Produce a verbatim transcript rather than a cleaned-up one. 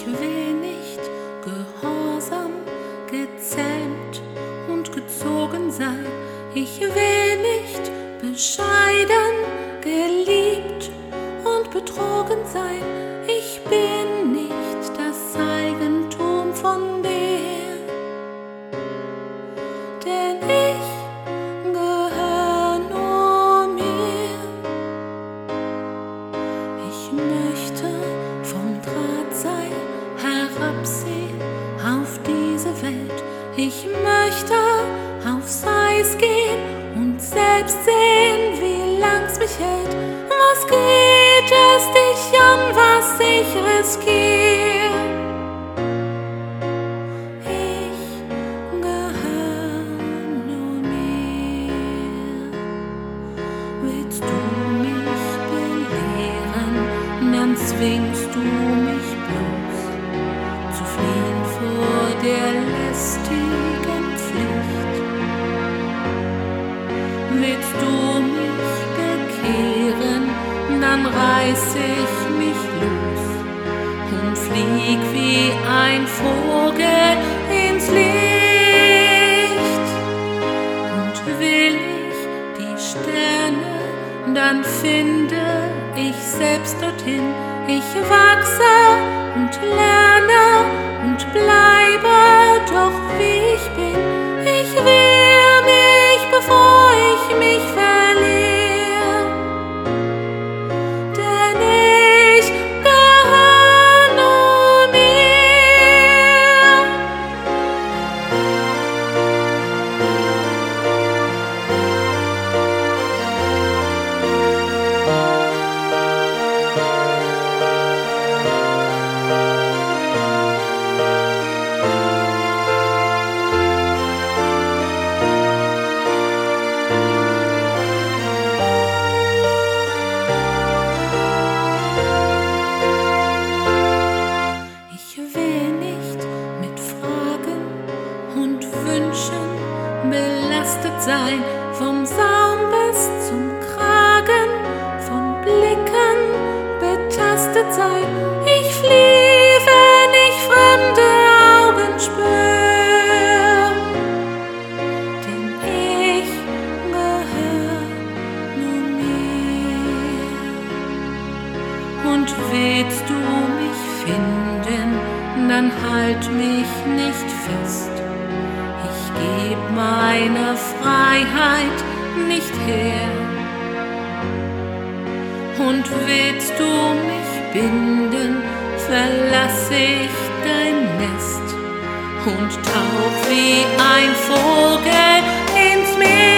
will nicht gehorsam, gezähmt und gezogen sein. Ich will nicht bescheiden, geliebt und betrogen sein. Ich bin nicht das Eigentum von dir, denn ich gehöre nur mir. Ich möchte vom Drahtseil herabsehen auf diese Welt. Ich möchte aufs Eis gehen und selbst sehen, wie lang's mich hält. Was geht es dich an, was ich riskiere? Ich gehöre nur mir. Willst du mich belehren, dann zwingst du mich bloß zu fliehen vor der lästigen Pflicht. Willst du mich bekehren, dann reiß ich mich los und flieg wie ein Vogel ins Licht. Und will ich die Sterne, dann finde ich selbst dorthin. Ich wachse und lerne und bleibe doch wie ich bin. Ich will mich, bevor ich mich verliere, denn ich gehöre nur mir. Belastet sein, vom Saum bis zum Kragen, von Blicken betastet sein. Ich flieh, wenn ich fremde Augen spür, denn ich gehöre nur mir. Und willst du mich finden, dann halt mich nicht fest. Gib meine Freiheit nicht her. Und willst du mich binden, verlass ich dein Nest und tauch wie ein Vogel ins Meer.